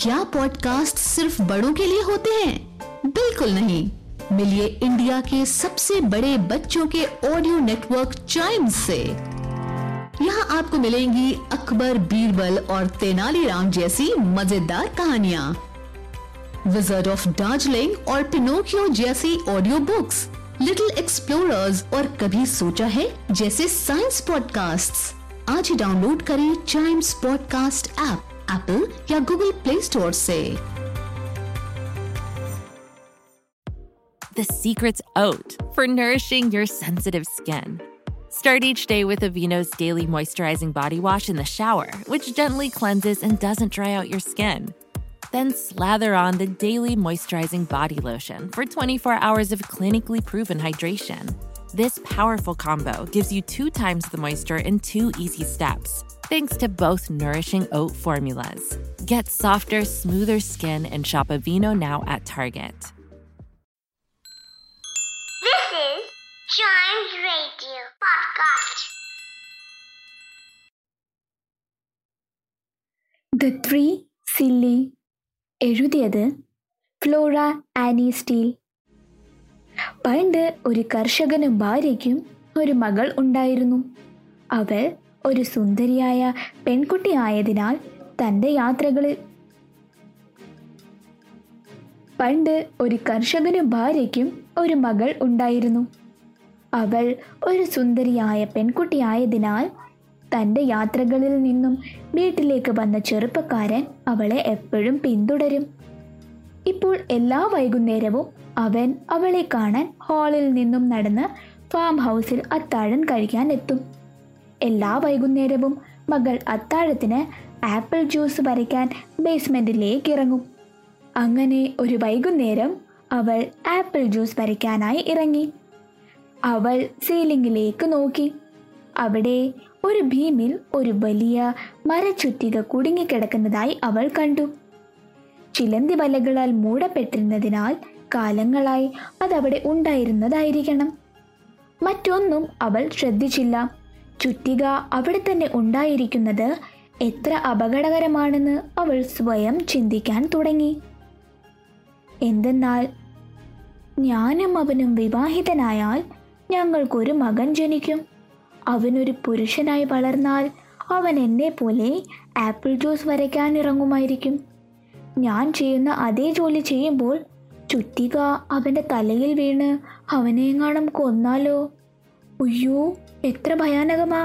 क्या पॉडकास्ट सिर्फ बड़ों के लिए होते हैं? बिल्कुल नहीं। मिलिए इंडिया के सबसे बड़े बच्चों के ऑडियो नेटवर्क चाइम्स से। यहाँ आपको मिलेंगी अकबर, बीरबल और तेनालीराम जैसी मजेदार कहानियाँ, विज़र्ड ऑफ दार्जिलिंग और पिनोकियो जैसी ऑडियो बुक्स, लिटिल एक्सप्लोरर्स और कभी सोचा है जैसे साइंस पॉडकास्ट्स। आज ही डाउनलोड करें चाइम्स पॉडकास्ट ऐप एप्पल या गूगल प्ले स्टोर से। The secret's oat for nourishing your sensitive skin. Start each day with Aveeno's daily moisturizing body wash in the shower, which gently cleanses and doesn't dry out your skin. Then slather on the daily moisturizing body lotion for 24 hours of clinically proven hydration. This powerful combo gives you 2 times the moisture in 2 easy steps, thanks to both nourishing oat formulas. Get softer, smoother skin and shop Aveeno now at Target. This is Chimes Radio Podcast. The Three Silly. എഴുതിയത് Flora Annie Steel. പണ്ട് ഒരു കർഷകനും ഭാര്യയ്ക്കും ഒരു മകൾ ഉണ്ടായിരുന്നു. അവൾ ഒരു സുന്ദരിയായ പെൺകുട്ടിയായതിനാൽ തൻ്റെ യാത്രകളിൽ പണ്ട് ഒരു കർഷകനും ഭാര്യയ്ക്കും ഒരു മകൾ ഉണ്ടായിരുന്നു. അവൾ ഒരു സുന്ദരിയായ പെൺകുട്ടിയായതിനാൽ തൻ്റെ യാത്രകളിൽ നിന്നും വീട്ടിലേക്ക് വന്ന ചെറുപ്പക്കാരൻ അവളെ എപ്പോഴും പിന്തുടരും. ഇപ്പോൾ എല്ലാ വൈകുന്നേരവും അവൻ അവളെ കാണാൻ ഹാളിൽ നിന്നും നടന്ന് ഫാം ഹൗസിൽ അത്താഴം കഴിക്കാൻ എത്തും. എല്ലാ വൈകുന്നേരവും മകൾ അത്താഴത്തിന് ആപ്പിൾ ജ്യൂസ് പറിക്കാൻ ബേസ്മെന്റിലേക്ക് ഇറങ്ങും. അങ്ങനെ ഒരു വൈകുന്നേരം അവൾ ആപ്പിൾ ജ്യൂസ് പറിക്കാനായി ഇറങ്ങി. അവൾ സീലിംഗിലേക്ക് നോക്കി. അവിടെ ഒരു ഭീമിൽ ഒരു വലിയ മരച്ചുറ്റിക കുടുങ്ങിക്കിടക്കുന്നതായി അവൾ കണ്ടു. ചിലന്തി വലകളാൽ മൂടപ്പെട്ടിരുന്നതിനാൽ കാലങ്ങളായി അതവിടെ ഉണ്ടായിരുന്നതായിരിക്കണം. മറ്റൊന്നും അവൾ ശ്രദ്ധിച്ചില്ല. ചുറ്റിക അവിടെ തന്നെ ഉണ്ടായിരിക്കുന്നത് എത്ര അപകടകരമാണെന്ന് അവൾ സ്വയം ചിന്തിക്കാൻ തുടങ്ങി. എന്തെന്നാൽ ഞാനും അവനും വിവാഹിതനായാൽ ഞങ്ങൾക്കൊരു മകൻ ജനിക്കും. അവനൊരു പുരുഷനായി വളർന്നാൽ അവൻ എന്നെ പോലെ ആപ്പിൾ ജ്യൂസ് വരയ്ക്കാൻ ഇറങ്ങുമായിരിക്കും. ഞാൻ ചെയ്യുന്ന അതേ ജോലി ചെയ്യുമ്പോൾ ചുറ്റിക അവൻ്റെ തലയിൽ വീണ് അവനെങ്ങാനും കൊന്നാലോ? അയ്യോ, എത്ര ഭയാനകമാ!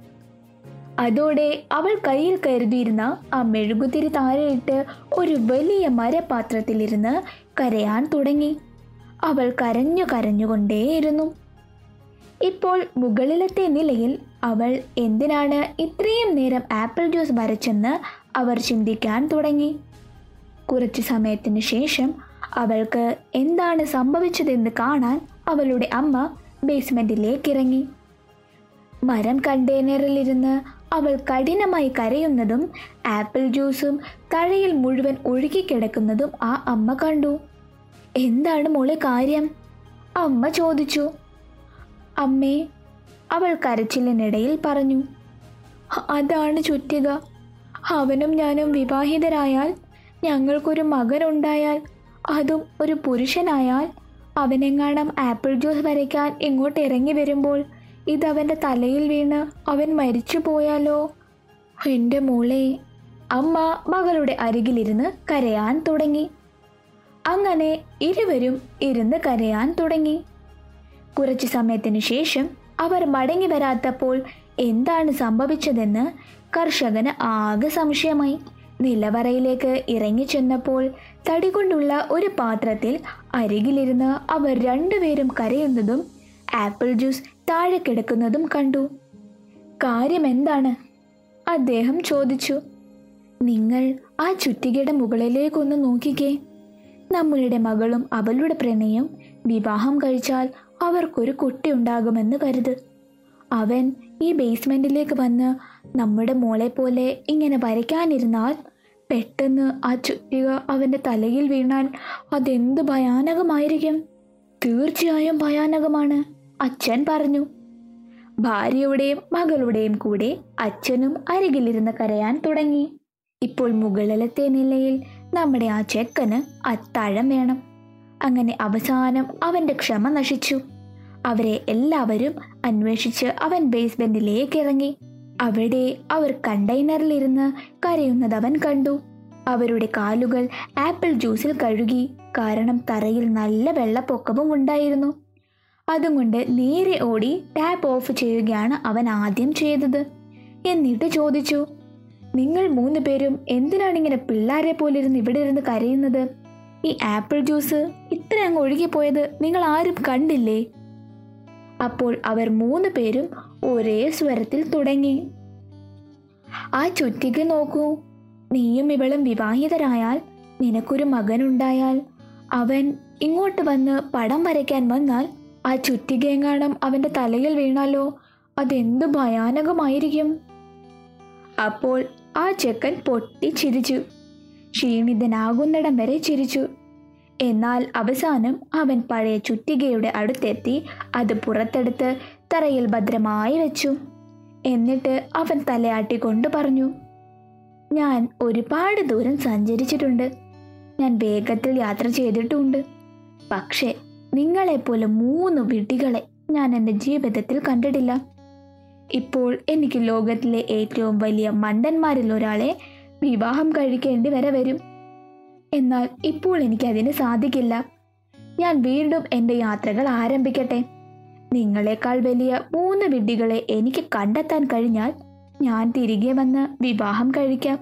അതോടെ അവൾ കയ്യിൽ കരുതിയിരുന്ന ആ മെഴുകുതിരി താഴെയിട്ട് ഒരു വലിയ മരപാത്രത്തിലിരുന്ന് കരയാൻ തുടങ്ങി. അവൾ കരഞ്ഞുകൊണ്ടേയിരുന്നു. ഇപ്പോൾ മുകളിലത്തെ നിലയിൽ അവൾ എന്തിനാണ് ഇത്രയും നേരം ആപ്പിൾ ജ്യൂസ് വരച്ചെന്ന് അവർ ചിന്തിക്കാൻ തുടങ്ങി. കുറച്ചു സമയത്തിന് ശേഷം അവൾക്ക് എന്താണ് സംഭവിച്ചതെന്ന് കാണാൻ അവളുടെ അമ്മ ബേസ്മെന്റിലേക്ക് ഇറങ്ങി. മരം കണ്ടെയ്നറിലിരുന്ന് അവൾ കഠിനമായി കരയുന്നതും ആപ്പിൾ ജ്യൂസും തഴയിൽ മുഴുവൻ ഒഴുകിക്കിടക്കുന്നതും ആ അമ്മ കണ്ടു. എന്താണ് മോളെ കാര്യം? അമ്മ ചോദിച്ചു. അമ്മേ, അവൾ കരച്ചിലിനിടയിൽ പറഞ്ഞു, അതാണ് ചുറ്റിക. അവനും ഞാനും വിവാഹിതരായാൽ, ഞങ്ങൾക്കൊരു മകനുണ്ടായാൽ, അതും ഒരു പുരുഷനായാൽ, അവനെങ്ങാനും ആപ്പിൾ ജ്യൂസ് വരയ്ക്കാൻ ഇങ്ങോട്ട് ഇറങ്ങി വരുമ്പോൾ ഇതവൻ്റെ തലയിൽ വീണ് അവൻ മരിച്ചു പോയാലോ? എൻ്റെ മോളെ. അമ്മ മകളുടെ അരികിലിരുന്ന് കരയാൻ തുടങ്ങി. അങ്ങനെ ഇരുവരും ഇരുന്ന് കരയാൻ തുടങ്ങി. കുറച്ചു സമയത്തിന് ശേഷം അവർ മടങ്ങി വരാത്തപ്പോൾ എന്താണ് സംഭവിച്ചതെന്ന് കർഷകന് ആകെ സംശയമായി. നിലവറയിലേക്ക് ഇറങ്ങി ചെന്നപ്പോൾ തടികൊണ്ടുള്ള ഒരു പാത്രത്തിൽ അരികിലിരുന്ന് അവർ രണ്ടുപേരും കരയുന്നതും ആപ്പിൾ ജ്യൂസ് താഴെ കിടക്കുന്നതും കണ്ടു. കാര്യം എന്താണ്? അദ്ദേഹം ചോദിച്ചു. നിങ്ങൾ ആ ചുറ്റികയുടെ മുകളിലേക്കൊന്ന് നോക്കിക്കേ. നമ്മളുടെ മകളും അവളുടെ പ്രണയം വിവാഹം കഴിച്ചാൽ അവർക്കൊരു കുട്ടി ഉണ്ടാകുമെന്ന് കരുത്. അവൻ ഈ ബേസ്മെന്റിലേക്ക് വന്ന് നമ്മുടെ മോളെ പോലെ ഇങ്ങനെ വരയ്ക്കാനിരുന്നാൽ പെട്ടെന്ന് ആ ചുറ്റിക അവൻ്റെ തലയിൽ വീണാൽ അതെന്ത് ഭയാനകമായിരിക്കും. തീർച്ചയായും ഭയാനകമാണ്, അച്ഛൻ പറഞ്ഞു. ഭാര്യയുടെയും മകളുടെയും കൂടെ അച്ഛനും അരികിലിരുന്ന് കരയാൻ തുടങ്ങി. ഇപ്പോൾ മുകളിലത്തെ നിലയിൽ നമ്മുടെ ആ ചെക്കന് അത്താഴം വേണം. അങ്ങനെ അവസാനം അവന്റെ ക്ഷമ നശിച്ചു. അവരെ എല്ലാവരും അന്വേഷിച്ച് അവൻ ബേസ്മെന്റിലേക്ക് ഇറങ്ങി. അവിടെ അവർ കണ്ടെയ്നറിലിരുന്ന് കരയുന്നത് അവൻ കണ്ടു. അവരുടെ കാലുകൾ ആപ്പിൾ ജ്യൂസിൽ കഴുകി. കാരണം തറയിൽ നല്ല വെള്ളപ്പൊക്കവും ഉണ്ടായിരുന്നു. അതുകൊണ്ട് നേരെ ഓടി ടാപ്പ് ഓഫ് ചെയ്യുകയാണ് അവൻ ആദ്യം ചെയ്തത്. എന്നിട്ട് ചോദിച്ചു, നിങ്ങൾ 3 പേരും എന്തിനാണ് ഇങ്ങനെ പിള്ളേരെ പോലിരുന്ന് ഇവിടെ ഇരുന്ന് കരയുന്നത്? ഈ ആപ്പിൾ ജ്യൂസ് ഇത്ര അങ്ങ് ഒഴുകിപ്പോയത് നിങ്ങൾ ആരും കണ്ടില്ലേ? അപ്പോൾ അവർ 3 പേരും ഒരേ സ്വരത്തിൽ തുടങ്ങി, ആ ചുറ്റിക നോക്കൂ. നീയും ഇവളും വിവാഹിതരായാൽ, നിനക്കൊരു മകനുണ്ടായാൽ, അവൻ ഇങ്ങോട്ട് വന്ന് പടം വരയ്ക്കാൻ വന്നാൽ ആ ചുറ്റികയെങ്ങാനും അവന്റെ തലയിൽ വീണാലോ, അതെന്തു ഭയാനകമായിരിക്കും. അപ്പോൾ ആ ചെക്കൻ പൊട്ടി ചിരിച്ചു. ക്ഷീണിതനാകുന്നിടം വരെ ചിരിച്ചു. എന്നാൽ അവസാനം അവൻ പഴയ ചുറ്റികയുടെ അടുത്തെത്തി അത് പുറത്തെടുത്ത് തറയിൽ ഭദ്രമായി വെച്ചു. എന്നിട്ട് അവൻ തലയാട്ടിക്കൊണ്ട് പറഞ്ഞു, ഞാൻ ഒരുപാട് ദൂരം സഞ്ചരിച്ചിട്ടുണ്ട്. ഞാൻ വേഗത്തിൽ യാത്ര ചെയ്തിട്ടുണ്ട്. പക്ഷേ നിങ്ങളെപ്പോലെ 3 വിഡ്ഢികളെ ഞാൻ എൻ്റെ ജീവിതത്തിൽ കണ്ടിട്ടില്ല. ഇപ്പോൾ എനിക്ക് ലോകത്തിലെ ഏറ്റവും വലിയ മണ്ടന്മാരിൽ ഒരാളെ വിവാഹം കഴിക്കേണ്ടി വരും. എന്നാൽ ഇപ്പോൾ എനിക്കതിന് സാധിക്കില്ല. ഞാൻ വീണ്ടും എൻ്റെ യാത്രകൾ ആരംഭിക്കട്ടെ. നിങ്ങളെക്കാൾ വലിയ 3 വിഡ്ഢികളെ എനിക്ക് കണ്ടെത്താൻ കഴിഞ്ഞാൽ ഞാൻ തിരികെ വന്ന് വിവാഹം കഴിക്കാം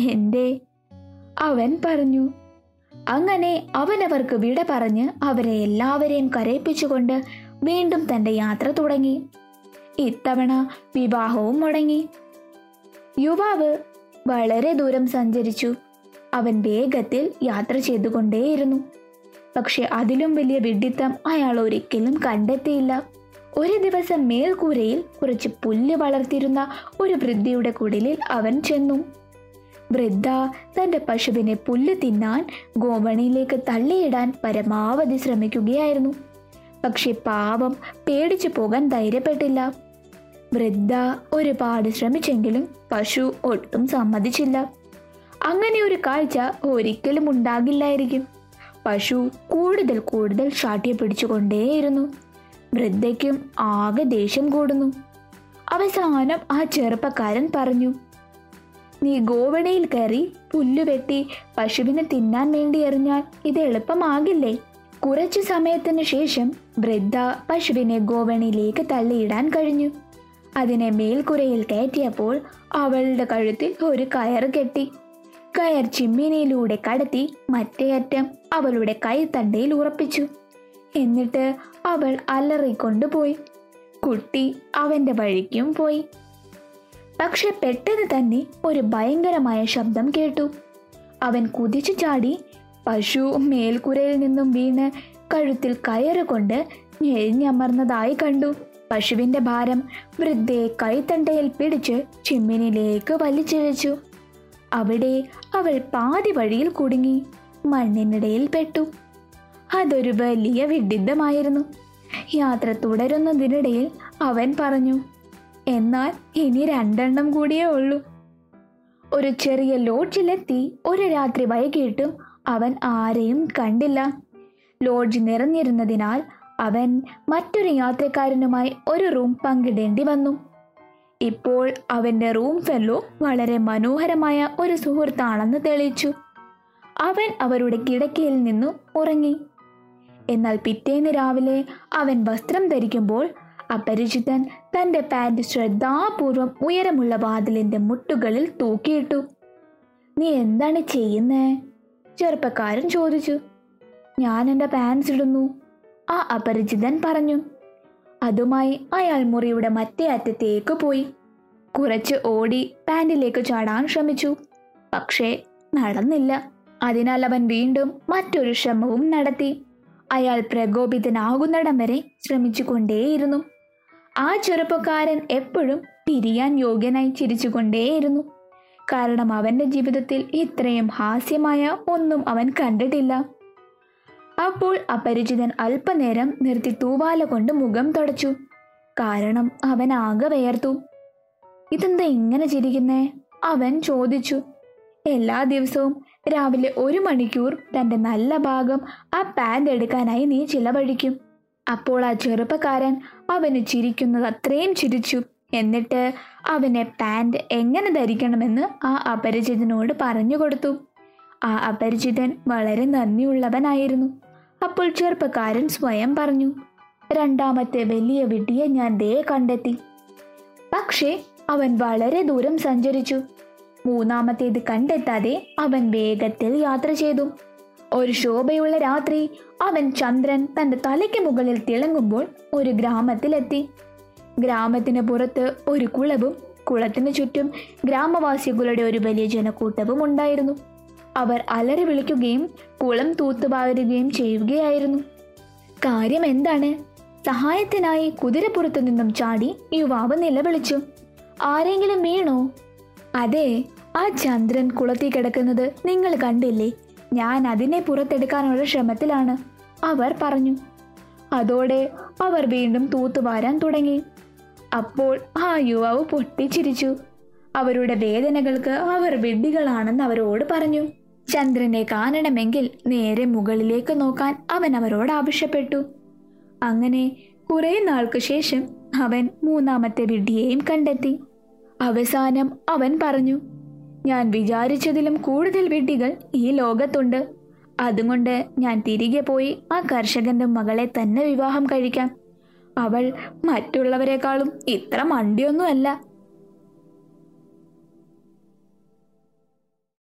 അവൻ പറഞ്ഞു. അങ്ങനെ അവനവർക്ക് വിട പറഞ്ഞ് അവരെ എല്ലാവരെയും കരയിപ്പിച്ചുകൊണ്ട് വീണ്ടും തൻ്റെ യാത്ര തുടങ്ങി. ഇത്തവണ വിവാഹവും മുടങ്ങി. യുവാവ് വളരെ ദൂരം സഞ്ചരിച്ചു. അവൻ വേഗത്തിൽ യാത്ര ചെയ്തുകൊണ്ടേയിരുന്നു. പക്ഷെ അതിലും വലിയ വിഡ്ഢിത്തം അയാൾ ഒരിക്കലും കണ്ടെത്തിയില്ല. ഒരു ദിവസം മേൽക്കൂരയിൽ കുറച്ച് പുല്ല് വളർത്തിയിരുന്ന ഒരു വൃദ്ധയുടെ കുടിലിൽ അവൻ ചെന്നു. വൃദ്ധ തന്റെ പശുവിനെ പുല്ല് തിന്നാൻ ഗോവണിയിലേക്ക് തള്ളിയിടാൻ പരമാവധി ശ്രമിക്കുകയായിരുന്നു. പക്ഷെ പാവം പേടിച്ചു പോകാൻ ധൈര്യപ്പെട്ടില്ല. വൃദ്ധ ഒരുപാട് ശ്രമിച്ചെങ്കിലും പശു ഒട്ടും സമ്മതിച്ചില്ല. അങ്ങനെ ഒരു കാഴ്ച ഒരിക്കലും ഉണ്ടാകില്ലായിരിക്കും. പശു കൂടുതൽ കൂടുതൽ ശാഠ്യ പിടിച്ചുകൊണ്ടേയിരുന്നു. വൃദ്ധയ്ക്കും ആകെ ദേഷ്യം കൂടുന്നു. അവസാനം ആ ചെറുപ്പക്കാരൻ പറഞ്ഞു, നീ ഗോവണിയിൽ കയറി പുല്ലു വെട്ടി പശുവിനെ തിന്നാൻ വേണ്ടി എറിഞ്ഞാൽ ഇത് എളുപ്പമാകില്ലേ? കുറച്ചു സമയത്തിന് ശേഷം വൃദ്ധ പശുവിനെ ഗോവണിയിലേക്ക് തള്ളിയിടാൻ കഴിഞ്ഞു. അതിനെ മേൽക്കുരയിൽ കയറ്റിയപ്പോൾ അവളുടെ കഴുത്തിൽ ഒരു കയർ കെട്ടി. കയർ ചിമ്മിനിയിലൂടെ കടത്തി മറ്റേ അറ്റം അവളുടെ കൈത്തണ്ടയിൽ ഉറപ്പിച്ചു. എന്നിട്ട് അവൾ അലറിക്കൊണ്ടുപോയി. കുട്ടി അവന്റെ വഴിക്കും പോയി. പക്ഷെ പെട്ടെന്ന് തന്നെ ഒരു ഭയങ്കരമായ ശബ്ദം കേട്ടു. അവൻ കുതിച്ചു ചാടി പശു മേൽക്കുരയിൽ നിന്നും വീണ് കഴുത്തിൽ കയറ് കൊണ്ട് ഞെരിഞ്ഞമർന്നതായി കണ്ടു. പശുവിന്റെ ഭാരം വൃദ്ധയെ കൈത്തണ്ടയിൽ പിടിച്ച് ചിമ്മിനിലേക്ക് വലിച്ചിഴച്ചു. അവിടെ അവൾ പാതി വഴിയിൽ കുടുങ്ങി മണ്ണിനിടയിൽ പെട്ടു. അതൊരു വലിയ വിഡിത്തമായിരുന്നു. യാത്ര തുടരുന്നതിനിടയിൽ അവൻ പറഞ്ഞു, എന്നാൽ ഇനി 2 എണ്ണം കൂടിയേ ഉള്ളൂ. ഒരു ചെറിയ ലോഡ്ജിലെത്തി ഒരു രാത്രി വൈകിട്ടും അവൻ ആരെയും കണ്ടില്ല. ലോഡ്ജ് നിറഞ്ഞിരുന്നതിനാൽ അവൻ മറ്റൊരു യാത്രക്കാരനുമായി ഒരു റൂം പങ്കിടേണ്ടി വന്നു. ഇപ്പോൾ അവന്റെ റൂം ഫെല്ലോ വളരെ മനോഹരമായ ഒരു സുഹൃത്താണെന്ന് തെളിയിച്ചു. അവൻ അവരുടെ കിടക്കയിൽ നിന്നും ഉറങ്ങി. എന്നാൽ പിറ്റേന്ന് രാവിലെ അവൻ വസ്ത്രം ധരിക്കുമ്പോൾ അപരിചിതൻ തന്റെ പാന്റ് ശ്രദ്ധാപൂർവം ഉയരമുള്ള വാതിലിന്റെ മുട്ടുകളിൽ തൂക്കിയിട്ടു. നീ എന്താണ് ചെയ്യുന്നേ? ചെറുപ്പക്കാരൻ ചോദിച്ചു. ഞാൻ എൻ്റെ പാൻസ് ഇടുന്നു, ആ അപരിചിതൻ പറഞ്ഞു. അതുമായി അയാൾ മുറിയുടെ മറ്റേ അറ്റത്തേക്ക് പോയി. കുറച്ച് ഓടി പാൻറിലേക്ക് ചാടാൻ ശ്രമിച്ചു. പക്ഷേ നടന്നില്ല. അതിനാൽ അവൻ വീണ്ടും മറ്റൊരു ശ്രമവും നടത്തി. അയാൾ പ്രകോപിതനാകുന്നിടം വരെ ശ്രമിച്ചു കൊണ്ടേയിരുന്നു. ആ ചെറുപ്പക്കാരൻ എപ്പോഴും പിരിയാൻ യോഗ്യനായി ചിരിച്ചുകൊണ്ടേയിരുന്നു. കാരണം അവന്റെ ജീവിതത്തിൽ ഇത്രയും ഹാസ്യമായ ഒന്നും അവൻ കണ്ടിട്ടില്ല. അപ്പോൾ അപരിചിതൻ അല്പനേരം നിർത്തി തൂവാല കൊണ്ട് മുഖം തുടച്ചു. കാരണം അവൻ ആകെ വിയർത്തു. ഇതെന്താ ഇങ്ങനെ ചിരിക്കുന്നേ? അവൻ ചോദിച്ചു. എല്ലാ ദിവസവും രാവിലെ 1 മണിക്കൂർ തൻ്റെ നല്ല ഭാഗം ആ പാൻ്റ് എടുക്കാനായി നീ ചിലവഴിക്കും. അപ്പോൾ ആ ചെറുപ്പക്കാരൻ അവന് ചിരിക്കുന്നത് അത്രയും ചിരിച്ചു. എന്നിട്ട് അവനെ പാൻ്റ് എങ്ങനെ ധരിക്കണമെന്ന് ആ അപരിചിതനോട് പറഞ്ഞു കൊടുത്തു. ആ അപരിചിതൻ വളരെ നന്ദിയുള്ളവനായിരുന്നു. അപ്പോൾ ചെറുപ്പക്കാരൻ സ്വയം പറഞ്ഞു, രണ്ടാമത്തെ വലിയ വിഡ്ഢിയെ ഞാൻ ദേ കണ്ടെത്തി. പക്ഷേ അവൻ വളരെ ദൂരം സഞ്ചരിച്ചു. മൂന്നാമത്തേത് കണ്ടെത്താതെ അവൻ വേഗത്തിൽ യാത്ര ചെയ്തു. ഒരു ശോഭയുള്ള രാത്രി അവൻ ചന്ദ്രൻ തൻ്റെ തലയ്ക്ക് മുകളിൽ തിളങ്ങുമ്പോൾ ഒരു ഗ്രാമത്തിലെത്തി. ഗ്രാമത്തിന് പുറത്ത് ഒരു കുളവും കുളത്തിന് ചുറ്റും ഗ്രാമവാസികളുടെ ഒരു വലിയ ജനക്കൂട്ടവും ഉണ്ടായിരുന്നു. അവർ അലറി വിളിക്കുകയും കുളം തൂത്തുവാരുകയും ചെയ്യുകയായിരുന്നു. കാര്യം എന്താണ്? സഹായത്തിനായി കുതിരപ്പുറത്തു നിന്നും ചാടി യുവാവ് നിലവിളിച്ചു. ആരെങ്കിലും വീണോ? അതെ, ആ ചന്ദ്രൻ കുളത്തിൽ കിടക്കുന്നത് നിങ്ങൾ കണ്ടില്ലേ? ഞാൻ അതിനെ പുറത്തെടുക്കാനുള്ള ശ്രമത്തിലാണ്, അവർ പറഞ്ഞു. അതോടെ അവർ വീണ്ടും തൂത്തുവാരാൻ തുടങ്ങി. അപ്പോൾ ആ യുവാവ് പൊട്ടിച്ചിരിച്ചു. അവരുടെ വേദനകൾക്ക് അവർ വിഡ്ഢികളാണെന്ന് അവരോട് പറഞ്ഞു. ചന്ദ്രനെ കാണണമെങ്കിൽ നേരെ മുകളിലേക്ക് നോക്കാൻ അവൻ അവരോട് ആവശ്യപ്പെട്ടു. അങ്ങനെ കുറെ നാൾക്ക് ശേഷം അവൻ മൂന്നാമത്തെ വിഡ്ഢിയെയും കണ്ടെത്തി. അവസാനം അവൻ പറഞ്ഞു, ഞാൻ വിചാരിച്ചതിലും കൂടുതൽ വിഡ്ഢികൾ ഈ ലോകത്തുണ്ട്. അതുകൊണ്ട് ഞാൻ തിരികെ പോയി ആ കർഷകന്റെ മകളെ തന്നെ വിവാഹം കഴിക്കാം. അവൾ മറ്റുള്ളവരെക്കാളും ഇത്ര മണ്ടിയൊന്നുമല്ല.